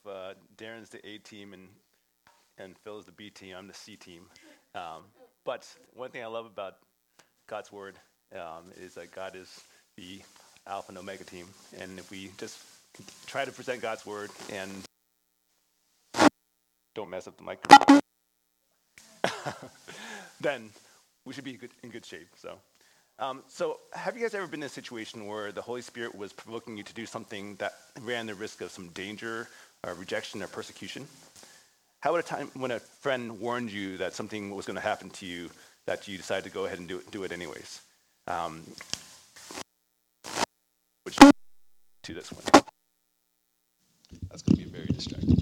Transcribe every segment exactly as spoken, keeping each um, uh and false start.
uh, Darren's the A team and and Phil's the B team. I'm the C team. Um, but one thing I love about God's word um, is that God is the Alpha and Omega team, and if we just try to present God's word and don't mess up the microphone, then we should be good, in good shape. So, um, so have you guys ever been in a situation where the Holy Spirit was provoking you to do something that ran the risk of some danger, or rejection, or persecution? How about a time when a friend warned you that something was going to happen to you that you decided to go ahead and do it, do it anyways? Um, which to this one. That's going to be very distracting.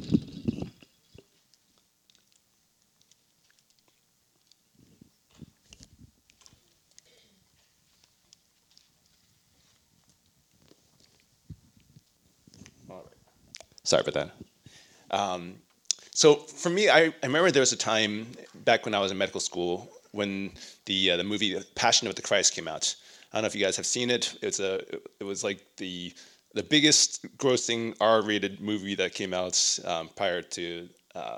All right. Sorry about that. Um, so for me, I, I remember there was a time back when I was in medical school when the uh, the movie Passion of the Christ came out. I don't know if you guys have seen it. It's a it was like the the biggest grossing R-rated movie that came out um, prior to uh,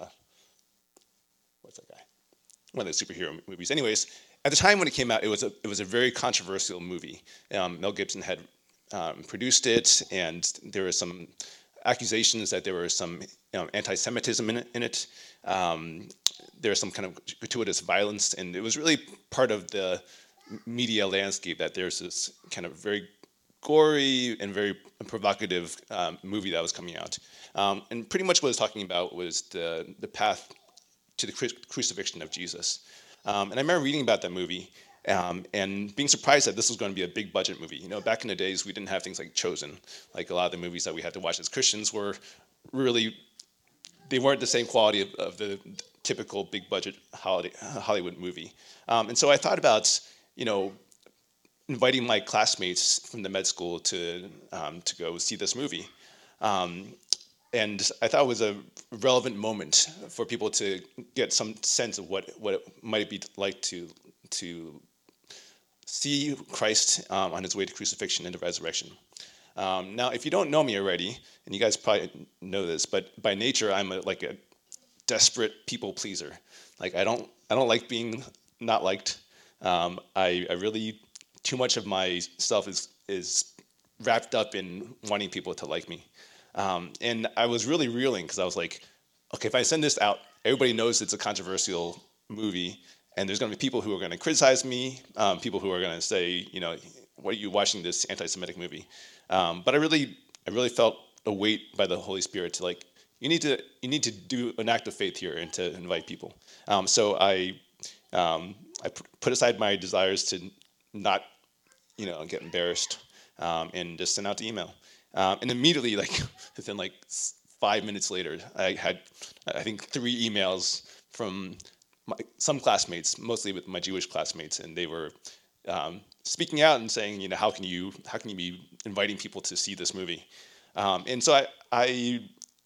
what's that guy? One of the superhero movies. Anyways, at the time when it came out, it was a it was a very controversial movie. Um, Mel Gibson had um, produced it, and there were some accusations that there was some you know, anti-Semitism in it. In it. Um, there was some kind of gratuitous violence, and it was really part of the media landscape that there's this kind of very gory and very provocative um, movie that was coming out. Um, and pretty much what it was talking about was the the path to the cru- crucifixion of Jesus. Um, and I remember reading about that movie um, and being surprised that this was going to be a big budget movie. You know, back in the days, we didn't have things like Chosen. Like a lot of the movies that we had to watch as Christians were really, they weren't the same quality of, of the typical big budget holiday, Hollywood movie. Um, and so I thought about, you know, inviting my classmates from the med school to um, to go see this movie. Um, and I thought it was a relevant moment for people to get some sense of what, what it might be like to to see Christ um, on his way to crucifixion and to resurrection. Um, now, if you don't know me already, and you guys probably know this, but by nature I'm a, like a desperate people pleaser. Like I don't I don't like being not liked. Um, I, I really too much of my stuff is is wrapped up in wanting people to like me. Um, and I was really reeling because I was like, okay, if I send this out, everybody knows it's a controversial movie, and there's going to be people who are going to criticize me, um, people who are going to say, you know, why are you watching this anti-Semitic movie? Um, but I really, I really felt a weight by the Holy Spirit to like, you need to, you need to do an act of faith here and to invite people. Um, so I, um, I put aside my desires to not, you know, get embarrassed um, and just send out the email. Um, and immediately, like within like five minutes later, I had, I think, three emails from my, some classmates, mostly with my Jewish classmates, and they were um, speaking out and saying, you know, how can you, how can you be inviting people to see this movie? Um, and so I, I,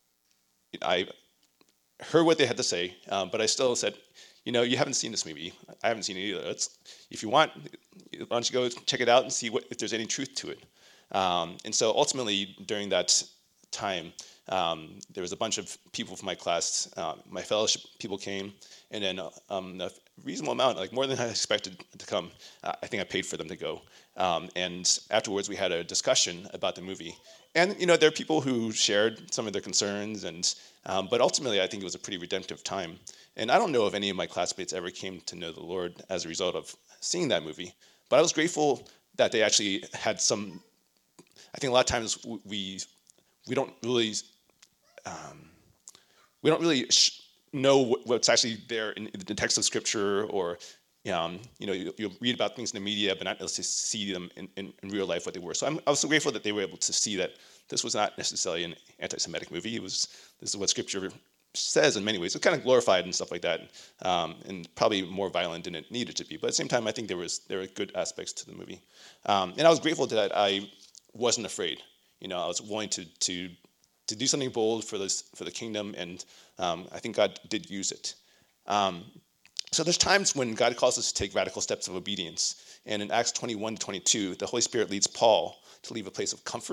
I heard what they had to say, um, but I still said, you know, you haven't seen this movie. I haven't seen it either. It's, if you want, why don't you go check it out and see what, if there's any truth to it. Um, and so ultimately, during that time, um, there was a bunch of people from my class, uh, my fellowship people came, and then uh, um, a reasonable amount, like more than I expected to come. Uh, I think I paid for them to go. Um, and afterwards, we had a discussion about the movie. And you know, there are people who shared some of their concerns, and um, but ultimately, I think it was a pretty redemptive time. And I don't know if any of my classmates ever came to know the Lord as a result of seeing that movie, but I was grateful that they actually had some. I think a lot of times we we don't really um, we don't really sh- know what's actually there in the text of Scripture, or um, you know, you, you'll read about things in the media, but not necessarily see them in, in, in real life what they were. So I'm I was so grateful that they were able to see that this was not necessarily an anti-Semitic movie. It was this is what Scripture says in many ways. It's kind of glorified and stuff like that, um, and probably more violent than it needed to be. But at the same time, I think there was there were good aspects to the movie, um, and I was grateful that I wasn't afraid. You know, I was willing to to to do something bold for this for the kingdom, and um, I think God did use it. Um, so there's times when God calls us to take radical steps of obedience, and in Acts twenty-one to twenty-two, the Holy Spirit leads Paul to leave a place of comfort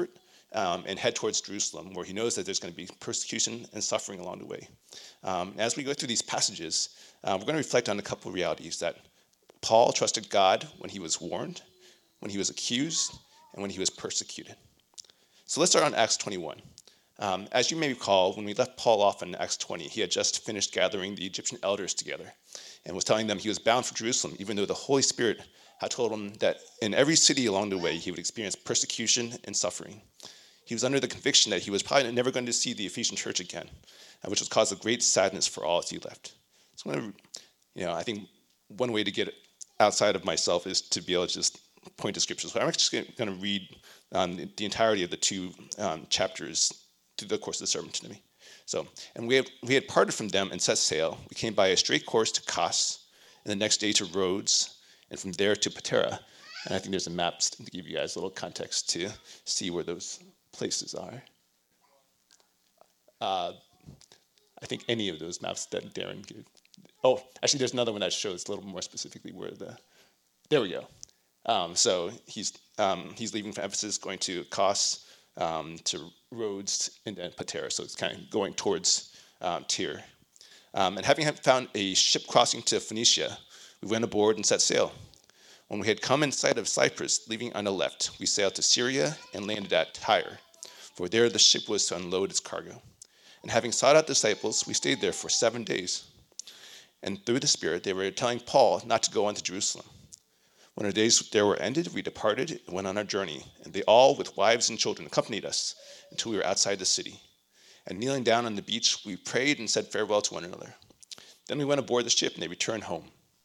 um, and head towards Jerusalem, where he knows that there's going to be persecution and suffering along the way. Um, as we go through these passages, uh, we're going to reflect on a couple of realities: that Paul trusted God when he was warned, when he was accused, and when he was persecuted. So let's start on Acts twenty-one. Um, as you may recall, when we left Paul off in Acts twenty, he had just finished gathering the Egyptian elders together and was telling them he was bound for Jerusalem, even though the Holy Spirit had told him that in every city along the way he would experience persecution and suffering. He was under the conviction that he was probably never going to see the Ephesian church again, which was cause of great sadness for all as he left. So, I'm gonna, you know, I think one way to get outside of myself is to be able to just point to scriptures. So I'm actually going to read um, the, the entirety of the two um, chapters through the course of the sermon to me. So, and we, have, we had parted from them and set sail. We came by a straight course to Kos, and the next day to Rhodes, and from there to Patara. And I think there's a map to give you guys a little context to see where those places are. Uh, I think any of those maps that Darren gave. Oh, actually, there's another one that shows a little more specifically where the. There we go. Um, so he's um, he's leaving from Ephesus, going to Kos, um, to Rhodes, and then Patara. So it's kind of going towards um, Tyre. Um, and having found a ship crossing to Phoenicia, we went aboard and set sail. When we had come in sight of Cyprus, leaving on the left, we sailed to Syria and landed at Tyre, for there the ship was to unload its cargo. And having sought out disciples, we stayed there for seven days. And through the Spirit, they were telling Paul not to go on to Jerusalem. When our days there were ended, we departed and went on our journey, and they all, with wives and children, accompanied us until we were outside the city. And kneeling down on the beach, we prayed and said farewell to one another. Then we went aboard the ship, and they returned home.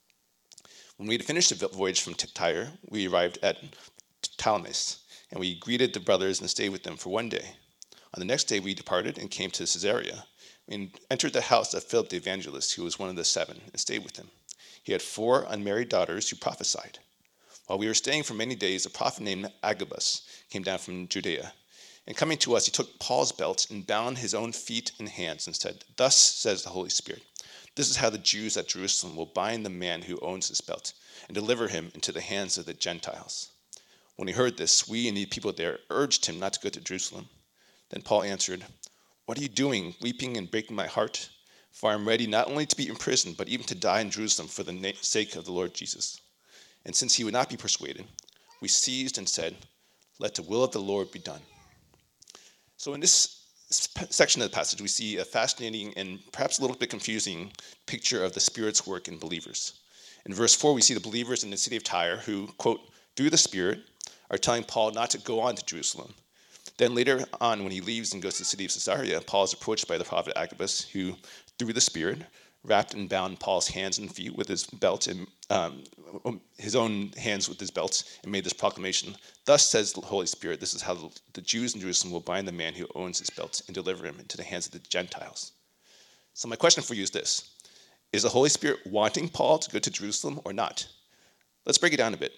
When we had finished the voyage from Tyre, we arrived at Ptolemais, and we greeted the brothers and stayed with them for one day. On the next day, we departed and came to Caesarea. We entered the house of Philip the evangelist, who was one of the seven, and stayed with him. He had four unmarried daughters who prophesied. While we were staying for many days, a prophet named Agabus came down from Judea. And coming to us, he took Paul's belt and bound his own feet and hands and said, "Thus says the Holy Spirit, this is how the Jews at Jerusalem will bind the man who owns this belt and deliver him into the hands of the Gentiles." When he heard this, we and the people there urged him not to go to Jerusalem. Then Paul answered, "What are you doing, weeping and breaking my heart? For I am ready not only to be imprisoned, but even to die in Jerusalem for the na- sake of the Lord Jesus." And since he would not be persuaded, we seized and said, "Let the will of the Lord be done." So in this section of the passage, we see a fascinating and perhaps a little bit confusing picture of the Spirit's work in believers. In verse four, we see the believers in the city of Tyre who, quote, through the Spirit, are telling Paul not to go on to Jerusalem. Then later on, when he leaves and goes to the city of Caesarea, Paul is approached by the prophet Agabus, who, through the Spirit, wrapped and bound Paul's hands and feet with his belt, and um, his own hands with his belt, and made this proclamation. "Thus says the Holy Spirit, this is how the Jews in Jerusalem will bind the man who owns his belt and deliver him into the hands of the Gentiles." So my question for you is this: is the Holy Spirit wanting Paul to go to Jerusalem or not? Let's break it down a bit.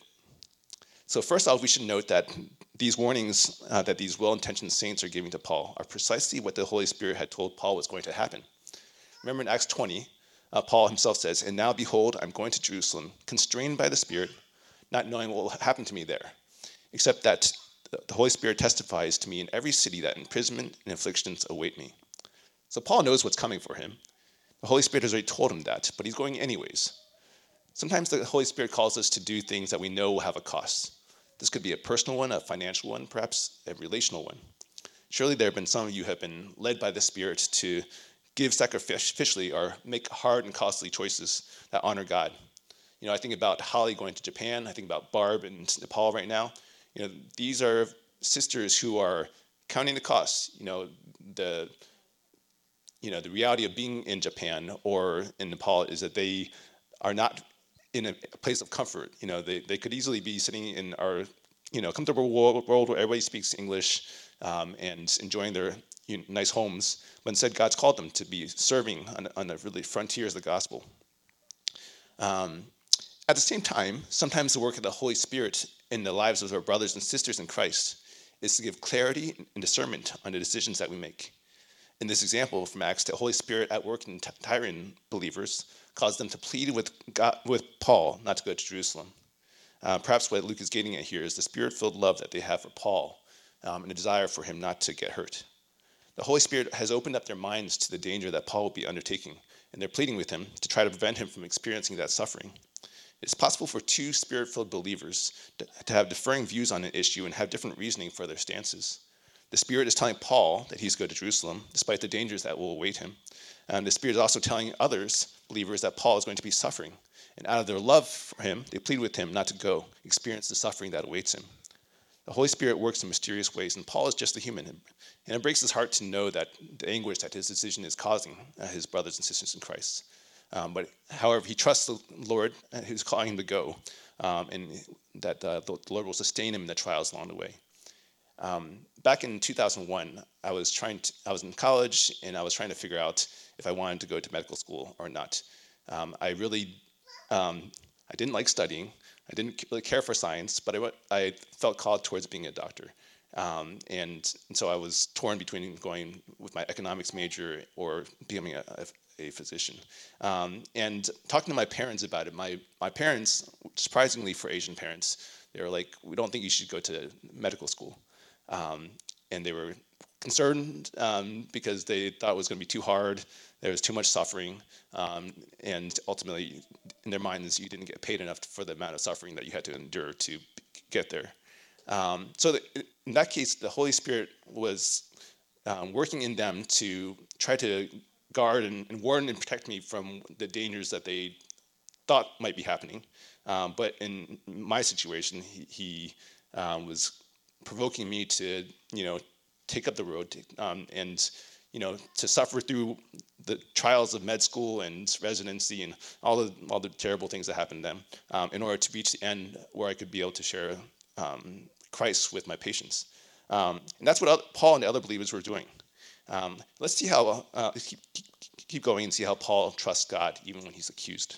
So first off, we should note that these warnings uh, that these well-intentioned saints are giving to Paul are precisely what the Holy Spirit had told Paul was going to happen. Remember in Acts twenty, uh, Paul himself says, "And now behold, I'm going to Jerusalem, constrained by the Spirit, not knowing what will happen to me there, except that the Holy Spirit testifies to me in every city that imprisonment and afflictions await me." So Paul knows what's coming for him. The Holy Spirit has already told him that, but he's going anyways. Sometimes the Holy Spirit calls us to do things that we know will have a cost. This could be a personal one, a financial one, perhaps a relational one. Surely there have been some of you who have been led by the Spirit to give sacrificially or make hard and costly choices that honor God. You know, I think about Holly going to Japan. I think about Barb in Nepal right now. You know, these are sisters who are counting the costs. You know, the you know the reality of being in Japan or in Nepal is that they are not in a place of comfort. You know, they, they could easily be sitting in our you know comfortable world, world where everybody speaks English um, and enjoying their you know, nice homes, but instead God's called them to be serving on, on the really frontiers of the gospel. Um, at the same time, sometimes the work of the Holy Spirit in the lives of our brothers and sisters in Christ is to give clarity and discernment on the decisions that we make. In this example from Acts, the Holy Spirit at work in Tyrian believers caused them to plead with God, with Paul not to go to Jerusalem. Uh, perhaps what Luke is getting at here is the Spirit-filled love that they have for Paul um, and a desire for him not to get hurt. The Holy Spirit has opened up their minds to the danger that Paul will be undertaking, and they're pleading with him to try to prevent him from experiencing that suffering. It's possible for two spirit-filled believers to, to have differing views on an issue and have different reasoning for their stances. The Spirit is telling Paul that he's going to Jerusalem, despite the dangers that will await him. And the Spirit is also telling others, believers, that Paul is going to be suffering. And out of their love for him, they plead with him not to go, experience the suffering that awaits him. The Holy Spirit works in mysterious ways, and Paul is just a human. And it breaks his heart to know that the anguish that his decision is causing uh, his brothers and sisters in Christ. Um, but however, he trusts the Lord who's calling him to go, um, and that uh, the Lord will sustain him in the trials along the way. Um, back in two thousand one, I was trying to, I was in college, and I was trying to figure out if I wanted to go to medical school or not. Um, I really, um, I didn't like studying. I didn't really care for science, but I, I felt called towards being a doctor. Um, and, and so I was torn between going with my economics major or becoming a, a, a physician. Um, and talking to my parents about it, my, my parents, surprisingly for Asian parents, they were like, we don't think you should go to medical school. Um, and they were concerned um, because they thought it was going to be too hard. There was too much suffering. Um, and ultimately, in their minds, you didn't get paid enough for the amount of suffering that you had to endure to get there. Um, so that in that case, the Holy Spirit was um, working in them to try to guard and, and warn and protect me from the dangers that they thought might be happening. Um, but in my situation, he, he um, was provoking me to, you know, take up the road to, um, and, you know, to suffer through the trials of med school and residency and all the all the terrible things that happened to them, um, in order to reach the end where I could be able to share um, Christ with my patients. Um, and that's what other, Paul and the other believers were doing. Um, let's see how, uh, keep, keep going and see how Paul trusts God even when he's accused.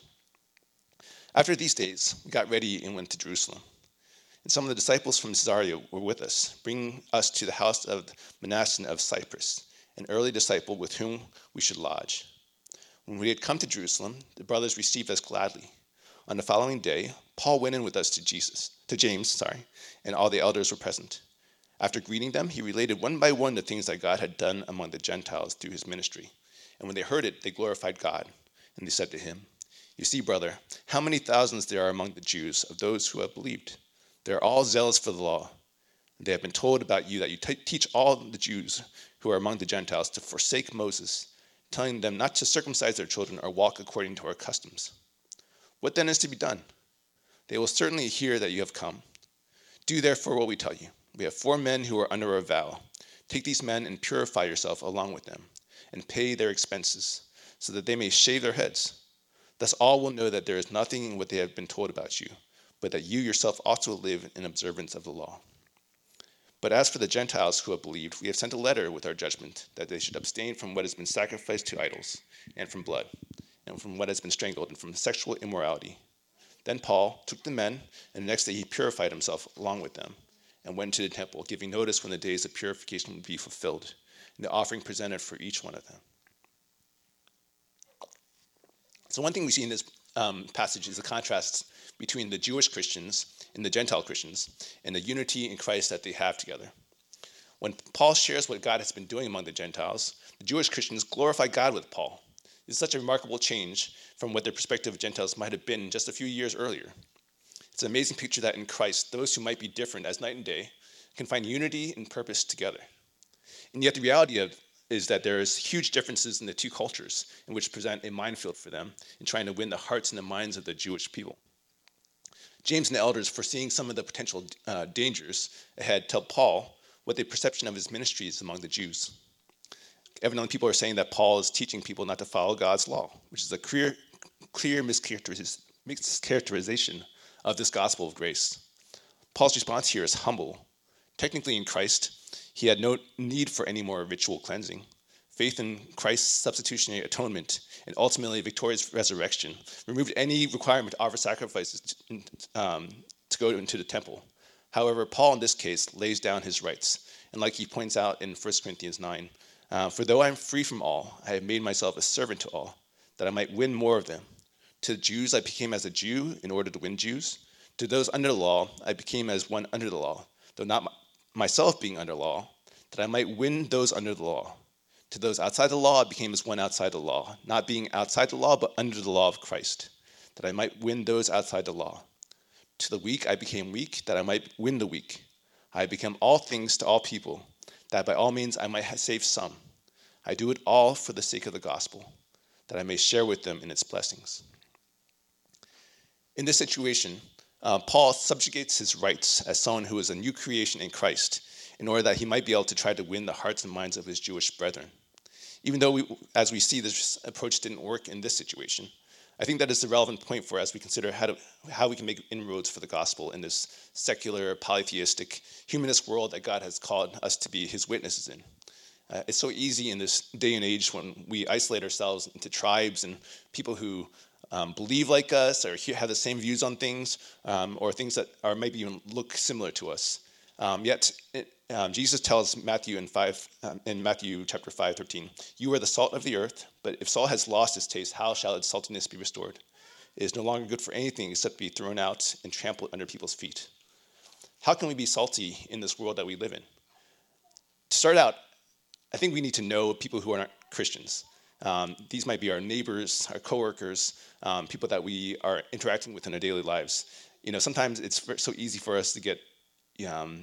After these days, we got ready and went to Jerusalem. And some of the disciples from Caesarea were with us, bringing us to the house of Manasseh of Cyprus, an early disciple with whom we should lodge. When we had come to Jerusalem, the brothers received us gladly. On the following day, Paul went in with us to Jesus, to James, sorry, and all the elders were present. After greeting them, he related one by one the things that God had done among the Gentiles through his ministry. And when they heard it, they glorified God. And they said to him, "You see, brother, how many thousands there are among the Jews of those who have believed. They are all zealous for the law. They have been told about you that you t- teach all the Jews who are among the Gentiles to forsake Moses, telling them not to circumcise their children or walk according to our customs. What then is to be done? They will certainly hear that you have come. Do therefore what we tell you. We have four men who are under a vow. Take these men and purify yourself along with them, and pay their expenses, so that they may shave their heads. Thus all will know that there is nothing in what they have been told about you, but that you yourself also live in observance of the law. But as for the Gentiles who have believed, we have sent a letter with our judgment, that they should abstain from what has been sacrificed to idols, and from blood, and from what has been strangled, and from sexual immorality." Then Paul took the men, and the next day he purified himself along with them, and went to the temple, giving notice when the days of purification would be fulfilled, and the offering presented for each one of them. So one thing we see in this um, passage is the contrast between the Jewish Christians and the Gentile Christians, and the unity in Christ that they have together. When Paul shares what God has been doing among the Gentiles, the Jewish Christians glorify God with Paul. It's such a remarkable change from what their perspective of Gentiles might have been just a few years earlier. It's an amazing picture that in Christ, those who might be different as night and day can find unity and purpose together. And yet the reality of is that there is huge differences in the two cultures, in which present a minefield for them in trying to win the hearts and the minds of the Jewish people. James and the elders, foreseeing some of the potential uh, dangers ahead, tell Paul what the perception of his ministry is among the Jews. Evidently, people are saying that Paul is teaching people not to follow God's law, which is a clear, clear mischaracteriz- mischaracterization of this gospel of grace. Paul's response here is humble. Technically, in Christ, he had no need for any more ritual cleansing. Faith in Christ's substitutionary atonement and ultimately victorious resurrection removed any requirement to offer sacrifices to, um, to go into the temple. However, Paul in this case lays down his rights. And like he points out in First Corinthians nine, uh, "For though I am free from all, I have made myself a servant to all, that I might win more of them. To the Jews I became as a Jew in order to win Jews. To those under the law I became as one under the law, though not myself being under law, that I might win those under the law. To those outside the law, I became as one outside the law, not being outside the law, but under the law of Christ, that I might win those outside the law. To the weak I became weak, that I might win the weak. I become all things to all people, that by all means I might save some. I do it all for the sake of the gospel, that I may share with them in its blessings. In this situation, uh, Paul subjugates his rights as someone who is a new creation in Christ in order that he might be able to try to win the hearts and minds of his Jewish brethren. Even though, we, as we see, this approach didn't work in this situation, I think that is the relevant point for as we consider how, to, how we can make inroads for the gospel in this secular, polytheistic, humanist world that God has called us to be his witnesses in. Uh, it's so easy in this day and age when we isolate ourselves into tribes and people who um, believe like us or have the same views on things, um, or things that are maybe even look similar to us. Um, yet it, um, Jesus tells Matthew in five um, in Matthew chapter five thirteen, "You are the salt of the earth, but if salt has lost its taste, how shall its saltiness be restored? It is no longer good for anything except to be thrown out and trampled under people's feet." How can we be salty in this world that we live in? To start out, I think we need to know people who are not Christians. Um, these might be our neighbors, our coworkers, um, people that we are interacting with in our daily lives. You know, sometimes it's so easy for us to get um,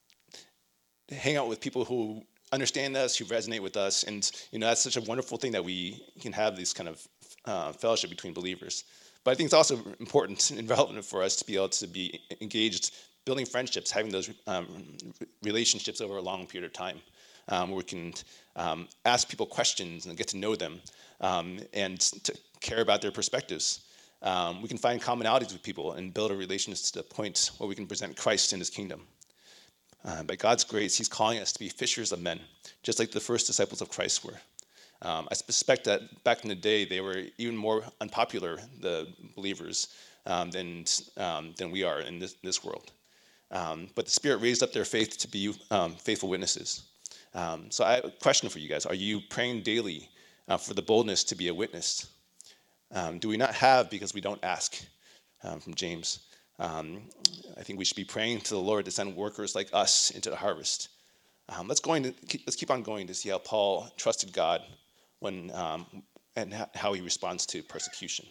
hang out with people who understand us, who resonate with us, and you know that's such a wonderful thing that we can have this kind of uh, fellowship between believers. But I think it's also important and relevant for us to be able to be engaged, building friendships, having those um, relationships over a long period of time. Um, where we can um, ask people questions and get to know them, um, and to care about their perspectives. Um, we can find commonalities with people and build a relationship to the point where we can present Christ in his kingdom. Uh, by God's grace, he's calling us to be fishers of men, just like the first disciples of Christ were. Um, I suspect that back in the day, they were even more unpopular, the believers, um, than, um, than we are in this, this world. Um, but the Spirit raised up their faith to be um, faithful witnesses. Um, so I have a question for you guys. Are you praying daily uh, for the boldness to be a witness? Um, do we not have because we don't ask? Um, from James. Um, I think we should be praying to the Lord to send workers like us into the harvest. Um, let's, go into, let's keep on going to see how Paul trusted God when um, and how he responds to persecution.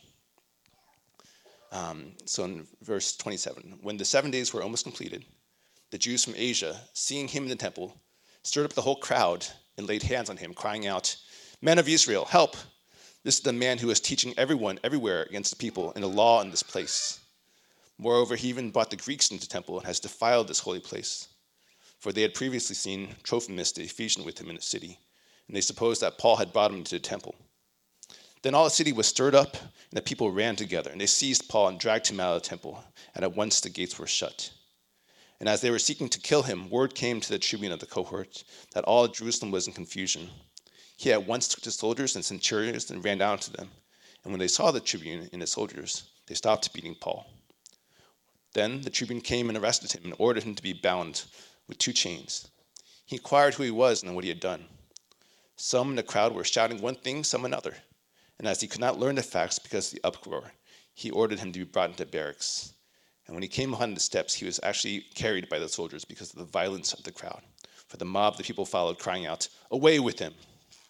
Um, so in verse twenty-seven, when the seven days were almost completed, the Jews from Asia, seeing him in the temple, stirred up the whole crowd and laid hands on him, crying out, "Men of Israel, help! This is the man who is teaching everyone everywhere against the people and the law in this place. Moreover, he even brought the Greeks into the temple and has defiled this holy place." For they had previously seen Trophimus the Ephesian with him in the city, and they supposed that Paul had brought him into the temple. Then all the city was stirred up, and the people ran together, and they seized Paul and dragged him out of the temple, and at once the gates were shut. And as they were seeking to kill him, word came to the tribune of the cohort that all Jerusalem was in confusion. He at once took the soldiers and centurions and ran down to them. And when they saw the tribune and his soldiers, they stopped beating Paul. Then the tribune came and arrested him and ordered him to be bound with two chains. He inquired who he was and what he had done. Some in the crowd were shouting one thing, some another. And as he could not learn the facts because of the uproar, he ordered him to be brought into barracks. And when he came upon the steps, he was actually carried by the soldiers because of the violence of the crowd. For the mob, the people followed, crying out, "Away with him!"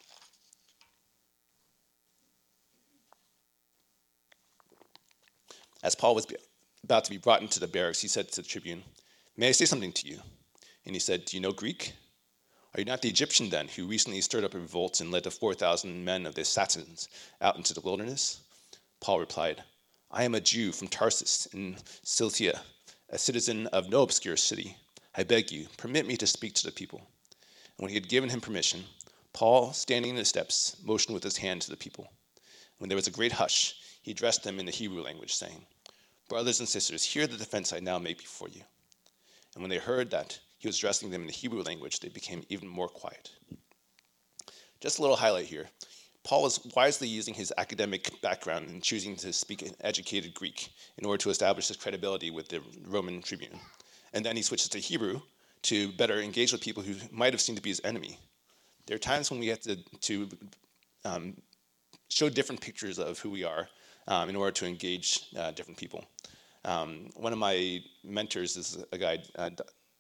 As Paul was about to be brought into the barracks, he said to the tribune, "May I say something to you?" And he said, "Do you know Greek? Are you not the Egyptian then, who recently stirred up a revolt and led the four thousand men of the Assassins out into the wilderness?" Paul replied, "I am a Jew from Tarsus in Cilicia, a citizen of no obscure city. I beg you, permit me to speak to the people." And when he had given him permission, Paul, standing in the steps, motioned with his hand to the people. When there was a great hush, he addressed them in the Hebrew language, saying, "Brothers and sisters, hear the defense I now make before you." And when they heard that he was addressing them in the Hebrew language, they became even more quiet. Just a little highlight here. Paul was wisely using his academic background and choosing to speak in educated Greek in order to establish his credibility with the Roman tribune. And then he switches to Hebrew to better engage with people who might have seemed to be his enemy. There are times when we have to, to um, show different pictures of who we are um, in order to engage uh, different people. Um, one of my mentors is a guy, uh,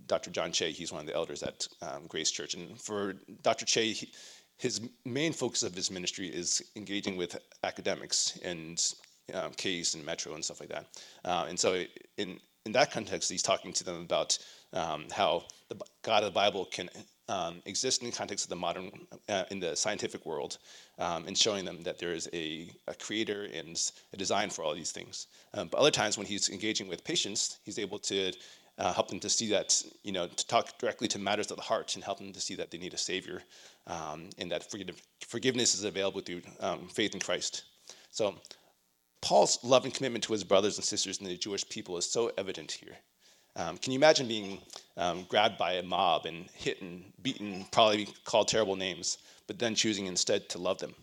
Doctor John Che. He's one of the elders at um, Grace Church. And for Doctor Che, he, his main focus of his ministry is engaging with academics and um, Case and Metro and stuff like that. Uh, and so in, in that context, he's talking to them about um, how the God of the Bible can um, exist in the context of the modern, uh, in the scientific world, um, and showing them that there is a, a creator and a design for all these things. Um, but other times when he's engaging with patients, he's able to uh, help them to see that, you know, to talk directly to matters of the heart and help them to see that they need a savior, um, and that forgive, forgiveness is available through um, faith in Christ. So Paul's love and commitment to his brothers and sisters in the Jewish people is so evident here. Um, can you imagine being um, grabbed by a mob and hit and beaten, probably called terrible names, but then choosing instead to love them?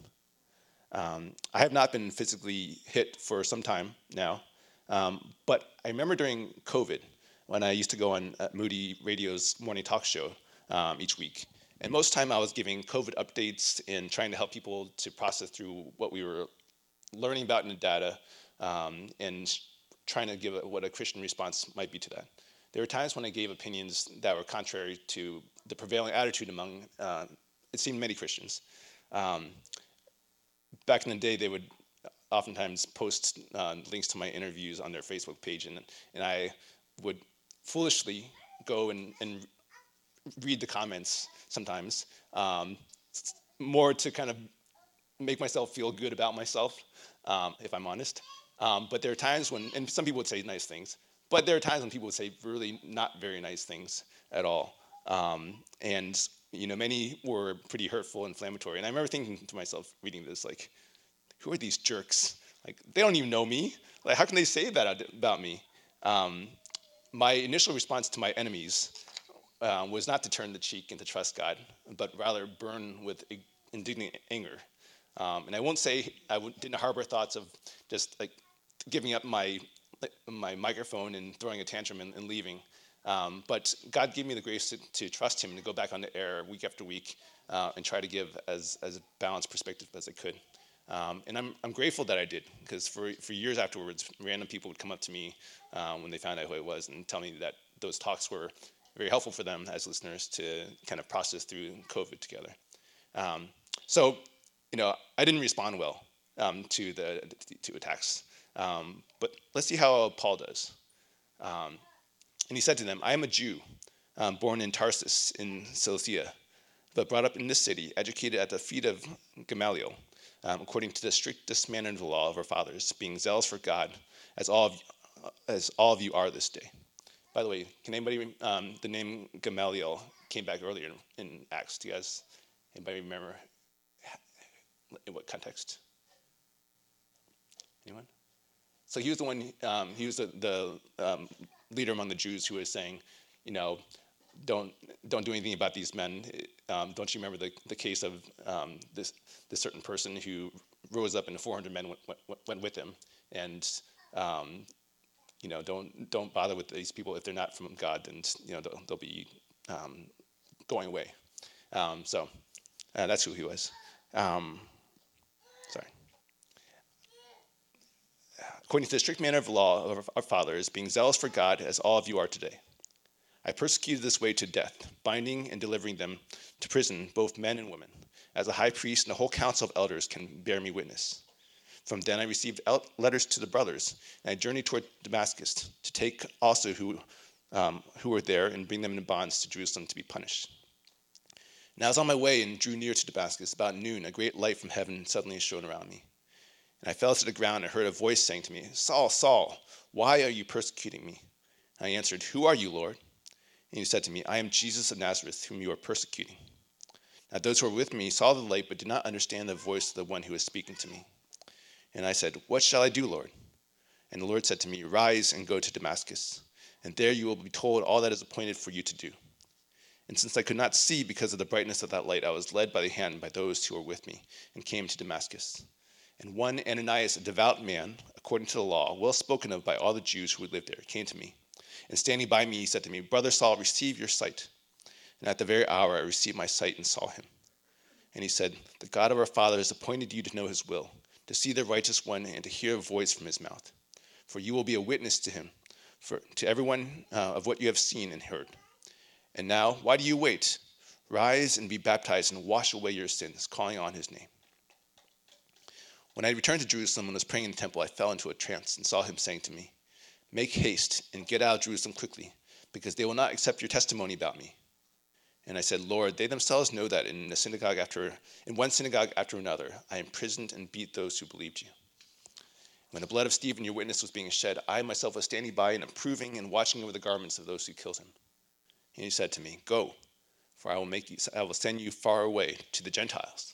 Um, I have not been physically hit for some time now, um, but I remember during COVID when I used to go on uh, Moody Radio's morning talk show um, each week. And most of the time I was giving COVID updates and trying to help people to process through what we were learning about in the data, um, and trying to give a, what a Christian response might be to that. There were times when I gave opinions that were contrary to the prevailing attitude among, uh, it seemed, many Christians. Um, back in the day, they would oftentimes post uh, links to my interviews on their Facebook page, and, and I would foolishly go and, and read the comments sometimes, um, more to kind of make myself feel good about myself, um, if I'm honest. Um, but there are times when, and some people would say nice things, but there are times when people would say really not very nice things at all. Um, and, you know, many were pretty hurtful, inflammatory. And I remember thinking to myself, reading this, like, who are these jerks? Like, they don't even know me. Like, how can they say that about me? Um, my initial response to my enemies uh, was not to turn the cheek and to trust God, but rather burn with indignant anger. Um, and I won't say I w- didn't harbor thoughts of just like giving up my my microphone and throwing a tantrum and, and leaving. Um, but God gave me the grace to, to trust Him and to go back on the air week after week uh, and try to give as as a balanced perspective as I could. Um, and I'm I'm grateful that I did, because for for years afterwards, random people would come up to me um, when they found out who I was and tell me that those talks were very helpful for them as listeners to kind of process through COVID together. Um, so. You know, I didn't respond well um, to the to attacks, um, but let's see how Paul does. Um, and he said to them, "I am a Jew, um, born in Tarsus in Cilicia, but brought up in this city, educated at the feet of Gamaliel, um, according to the strictest manner of the law of our fathers, being zealous for God, as all of you, as all of you are this day." By the way, can anybody um, the name Gamaliel came back earlier in, in Acts? Do you guys anybody remember? In what context? Anyone? So he was the one, um, he was the, the um, leader among the Jews who was saying, you know, don't don't do anything about these men. Um, don't you remember the, the case of um, this this certain person who rose up and four hundred men went, went, went with him, and um, you know, don't don't bother with these people if they're not from God, then you know they'll, they'll be um, going away. Um, so uh, that's who he was. Um, Sorry. According to the strict manner of the law of our fathers, being zealous for God, as all of you are today. I persecuted this way to death, binding and delivering them to prison, both men and women, as a high priest and a whole council of elders can bear me witness. From then I received letters to the brothers, and I journeyed toward Damascus to take also who, um, who were there and bring them in bonds to Jerusalem to be punished. And I was on my way and drew near to Damascus. About noon, a great light from heaven suddenly shone around me. And I fell to the ground and heard a voice saying to me, "Saul, Saul, why are you persecuting me?" And I answered, "Who are you, Lord?" And he said to me, "I am Jesus of Nazareth, whom you are persecuting." Now those who were with me saw the light, but did not understand the voice of the one who was speaking to me. And I said, "What shall I do, Lord?" And the Lord said to me, "Rise and go to Damascus, and there you will be told all that is appointed for you to do." And since I could not see because of the brightness of that light, I was led by the hand by those who were with me and came to Damascus. And one Ananias, a devout man, according to the law, well spoken of by all the Jews who lived there, came to me. And standing by me, he said to me, "Brother Saul, receive your sight." And at the very hour I received my sight and saw him. And he said, "The God of our fathers appointed you to know his will, to see the righteous one, and to hear a voice from his mouth. For you will be a witness to him, for to everyone uh, of what you have seen and heard. And now, why do you wait? Rise and be baptized and wash away your sins, calling on his name." When I returned to Jerusalem and was praying in the temple, I fell into a trance and saw him saying to me, "Make haste and get out of Jerusalem quickly, because they will not accept your testimony about me." And I said, "Lord, they themselves know that in the synagogue after, in one synagogue after another, I imprisoned and beat those who believed you. When the blood of Stephen, your witness, was being shed, I myself was standing by and approving and watching over the garments of those who killed him." And he said to me, "Go, for I will make you, I will send you far away to the Gentiles."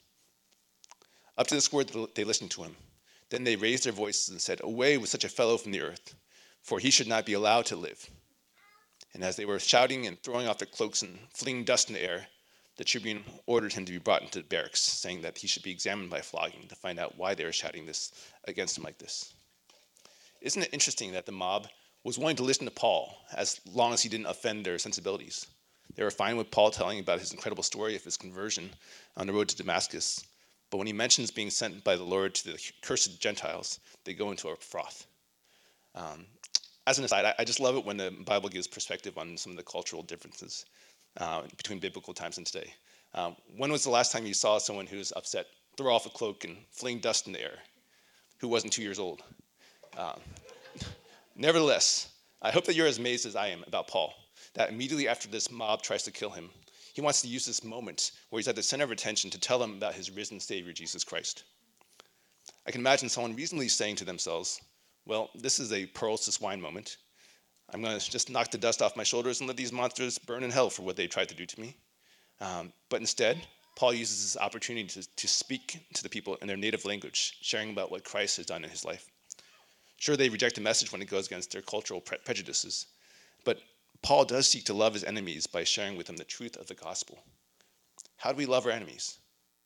Up to this word they listened to him. Then they raised their voices and said, "Away with such a fellow from the earth, for he should not be allowed to live." And as they were shouting and throwing off their cloaks and flinging dust in the air, the tribune ordered him to be brought into the barracks, saying that he should be examined by flogging to find out why they were shouting this against him like this. Isn't it interesting that the mob was willing to listen to Paul as long as he didn't offend their sensibilities? They were fine with Paul telling about his incredible story of his conversion on the road to Damascus, but when he mentions being sent by the Lord to the cursed Gentiles, they go into a froth. Um, as an aside, I, I just love it when the Bible gives perspective on some of the cultural differences uh, between biblical times and today. Um, when was the last time you saw someone who's upset throw off a cloak and fling dust in the air, who wasn't two years old? Um, nevertheless, I hope that you're as amazed as I am about Paul, that immediately after this mob tries to kill him, he wants to use this moment where he's at the center of attention to tell them about his risen Savior, Jesus Christ. I can imagine someone reasonably saying to themselves, "Well, this is a pearls to swine moment. I'm going to just knock the dust off my shoulders and let these monsters burn in hell for what they tried to do to me." Um, but instead, Paul uses this opportunity to, to speak to the people in their native language, sharing about what Christ has done in his life. Sure, they reject the message when it goes against their cultural pre- prejudices, but Paul does seek to love his enemies by sharing with them the truth of the gospel. How do we love our enemies?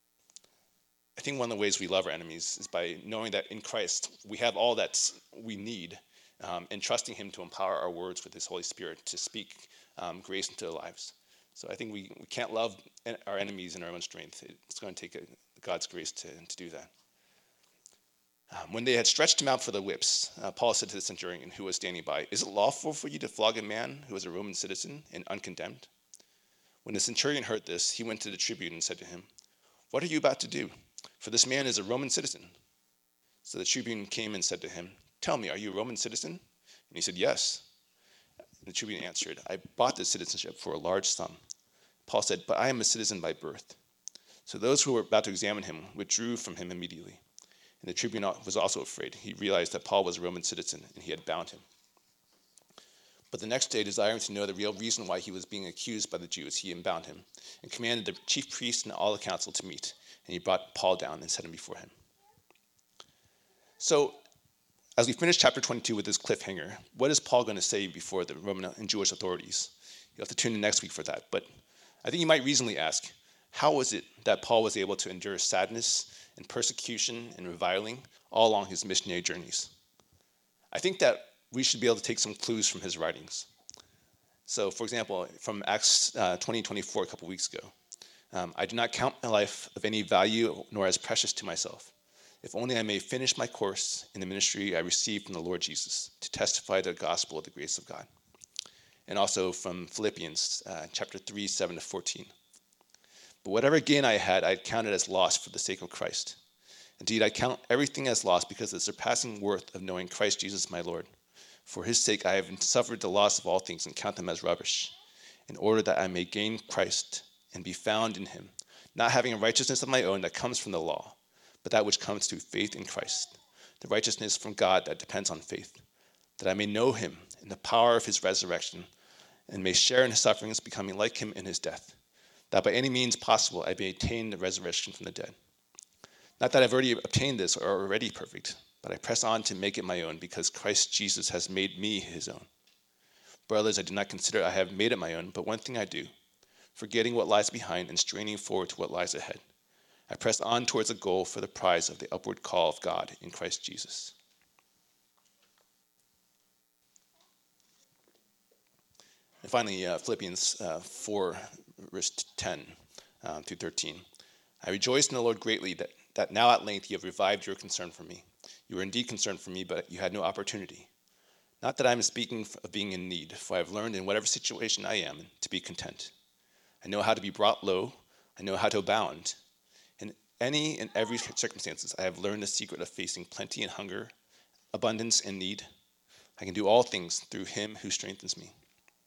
I think one of the ways we love our enemies is by knowing that in Christ we have all that we need, um, and trusting him to empower our words with his Holy Spirit to speak um, grace into their lives. So I think we, we can't love our enemies in our own strength. It's going to take a, God's grace to, to do that. Um, when they had stretched him out for the whips, uh, Paul said to the centurion who was standing by, "Is it lawful for you to flog a man who is a Roman citizen and uncondemned?" When the centurion heard this, he went to the tribune and said to him, "What are you about to do? For this man is a Roman citizen." So the tribune came and said to him, "Tell me, are you a Roman citizen?" And he said, "Yes." And the tribune answered, "I bought this citizenship for a large sum." Paul said, "But I am a citizen by birth." So those who were about to examine him withdrew from him immediately. And the tribune was also afraid. He realized that Paul was a Roman citizen and he had bound him. But the next day, desiring to know the real reason why he was being accused by the Jews, he unbound him and commanded the chief priests and all the council to meet. And he brought Paul down and set him before him. So, as we finish chapter twenty-two with this cliffhanger, what is Paul going to say before the Roman and Jewish authorities? You'll have to tune in next week for that. But I think you might reasonably ask, how was it that Paul was able to endure sadness and persecution and reviling all along his missionary journeys? I think that we should be able to take some clues from his writings. So, for example, from Acts uh, twenty twenty-four, a couple weeks ago, um, "I do not count my life of any value nor as precious to myself, if only I may finish my course in the ministry I received from the Lord Jesus, to testify to the gospel of the grace of God." And also from Philippians uh, chapter three, seven to fourteen. "But whatever gain I had, I counted as loss for the sake of Christ. Indeed, I count everything as loss because of the surpassing worth of knowing Christ Jesus my Lord. For his sake I have suffered the loss of all things and count them as rubbish, in order that I may gain Christ and be found in him, not having a righteousness of my own that comes from the law, but that which comes through faith in Christ, the righteousness from God that depends on faith, that I may know him in the power of his resurrection, and may share in his sufferings, becoming like him in his death, that by any means possible I may attain the resurrection from the dead. Not that I've already obtained this or are already perfect, but I press on to make it my own, because Christ Jesus has made me his own. Brothers, I do not consider I have made it my own, but one thing I do, forgetting what lies behind and straining forward to what lies ahead, I press on towards the goal for the prize of the upward call of God in Christ Jesus." And finally, uh, Philippians uh, four, verse ten um, through thirteen. "I rejoice in the Lord greatly that, that now at length you have revived your concern for me. You were indeed concerned for me, but you had no opportunity. Not that I am speaking of being in need, for I have learned in whatever situation I am to be content. I know how to be brought low. I know how to abound. In any and every circumstances, I have learned the secret of facing plenty and hunger, abundance and need. I can do all things through him who strengthens me.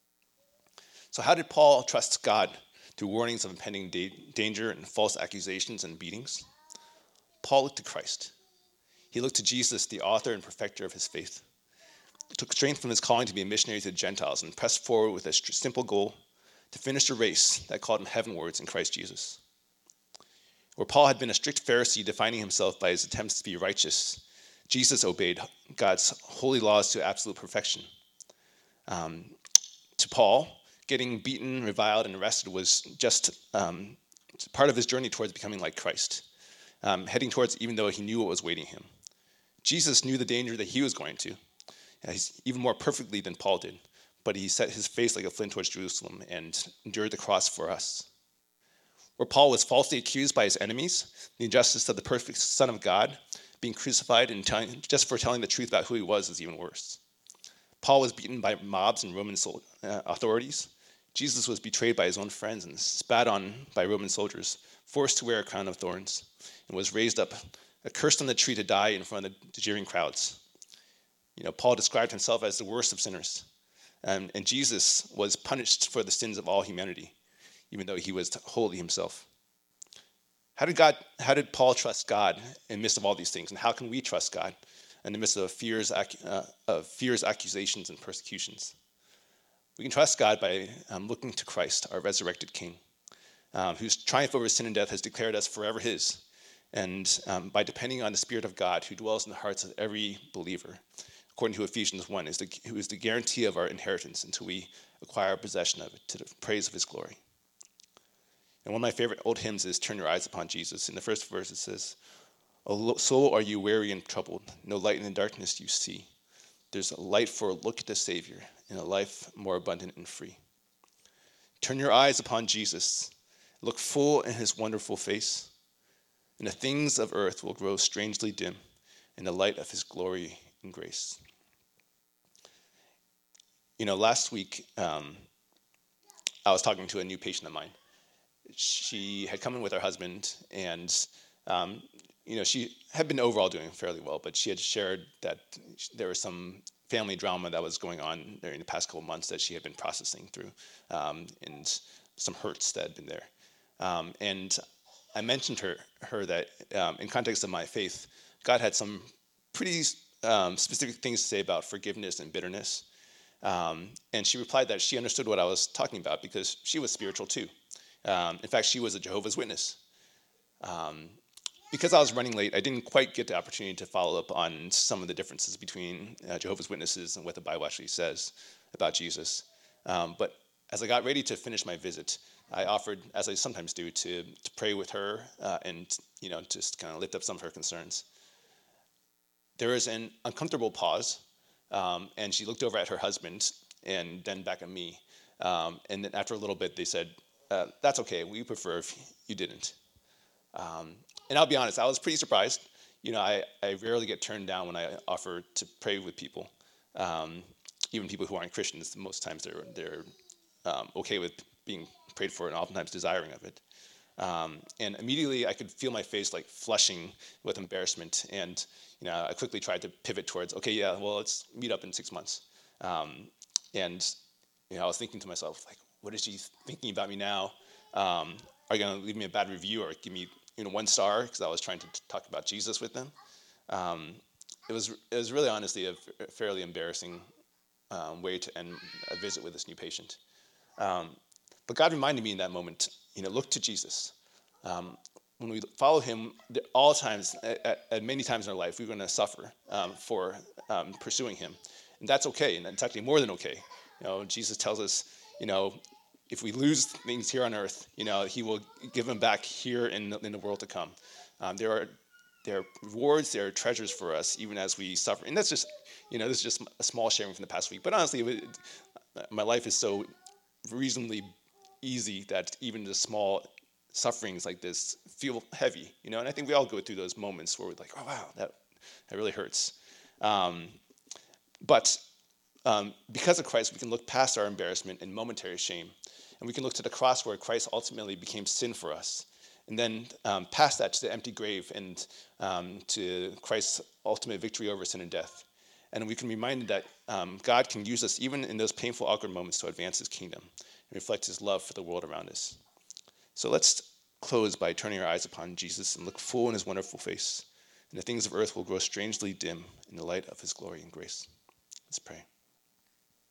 So how did Paul trust God through warnings of impending da- danger and false accusations and beatings? Paul looked to Christ. He looked to Jesus, the author and perfecter of his faith. He took strength from his calling to be a missionary to the Gentiles and pressed forward with a simple goal to finish the race that called him heavenwards in Christ Jesus. Where Paul had been a strict Pharisee defining himself by his attempts to be righteous, Jesus obeyed God's holy laws to absolute perfection. Um, to Paul, getting beaten, reviled, and arrested was just um, part of his journey towards becoming like Christ, um, heading towards even though he knew what was waiting him. Jesus knew the danger that he was going to, even more perfectly than Paul did, but he set his face like a flint towards Jerusalem and endured the cross for us. Where Paul was falsely accused by his enemies, the injustice of the perfect Son of God being crucified and telling, just for telling the truth about who he was is even worse. Paul was beaten by mobs and Roman sol- uh, authorities. Jesus was betrayed by his own friends and spat on by Roman soldiers, forced to wear a crown of thorns, and was raised up, accursed on the tree to die in front of the jeering crowds. You know, Paul described himself as the worst of sinners, and, and Jesus was punished for the sins of all humanity, even though he was holy himself. How did God? How did Paul trust God in the midst of all these things, and how can we trust God in the midst of fears, uh, of fears, accusations, and persecutions? We can trust God by um, looking to Christ, our resurrected King, um, whose triumph over sin and death has declared us forever his, and um, by depending on the Spirit of God who dwells in the hearts of every believer, according to Ephesians one, is the, who is the guarantee of our inheritance until we acquire possession of it to the praise of his glory. And one of my favorite old hymns is Turn Your Eyes Upon Jesus. In the first verse it says, "O soul, are you weary and troubled? No light in the darkness you see. There's a light for a look at the Savior in a life more abundant and free. Turn your eyes upon Jesus. Look full in his wonderful face, and the things of earth will grow strangely dim in the light of his glory and grace." You know, last week um, I was talking to a new patient of mine. She had come in with her husband, and um, you know, she had been overall doing fairly well, but she had shared that there was some family drama that was going on during the past couple months that she had been processing through, um, and some hurts that had been there. Um, and I mentioned her her that um, in context of my faith, God had some pretty um, specific things to say about forgiveness and bitterness. Um, and she replied that she understood what I was talking about because she was spiritual too. Um, in fact, she was a Jehovah's Witness. Um, because I was running late, I didn't quite get the opportunity to follow up on some of the differences between uh, Jehovah's Witnesses and what the Bible actually says about Jesus. Um, but as I got ready to finish my visit, I offered, as I sometimes do, to, to pray with her uh, and you know just kind of lift up some of her concerns. There was an uncomfortable pause, um, and she looked over at her husband and then back at me. Um, and then after a little bit, they said, uh, "That's okay. We prefer if you didn't." Um, and I'll be honest, I was pretty surprised. You know, I, I rarely get turned down when I offer to pray with people, um, even people who aren't Christians. Most times they're they're um, okay with being prayed for and oftentimes desiring of it. Um, and immediately I could feel my face like flushing with embarrassment. And, you know, I quickly tried to pivot towards, okay, yeah, well, let's meet up in six months. Um, and, you know, I was thinking to myself, like, what is she thinking about me now? Um, are you going to leave me a bad review or give me, you know, one star? Because I was trying to t- talk about Jesus with them. Um, it was it was really honestly a f- fairly embarrassing um, way to end a visit with this new patient. Um, but God reminded me in that moment, you know, look to Jesus. Um, when we follow him, all times, at, at many times in our life, we're going to suffer um, for um, pursuing him. And that's okay, and it's actually more than okay. You know, Jesus tells us, you know, if we lose things here on earth, you know, he will give them back here in the, in the world to come. Um, there are there are rewards, there are treasures for us, even as we suffer. And that's just, you know, this is just a small sharing from the past week. But honestly, it, my life is so reasonably easy that even the small sufferings like this feel heavy, you know. And I think we all go through those moments where we're like, oh wow, that that really hurts. Um, but um, because of Christ, we can look past our embarrassment and momentary shame, and we can look to the cross where Christ ultimately became sin for us, and then um, past that to the empty grave and um, to Christ's ultimate victory over sin and death. And we can be reminded that um, God can use us even in those painful, awkward moments to advance his kingdom and reflect his love for the world around us. So let's close by turning our eyes upon Jesus and look full in his wonderful face, and the things of earth will grow strangely dim in the light of his glory and grace. Let's pray.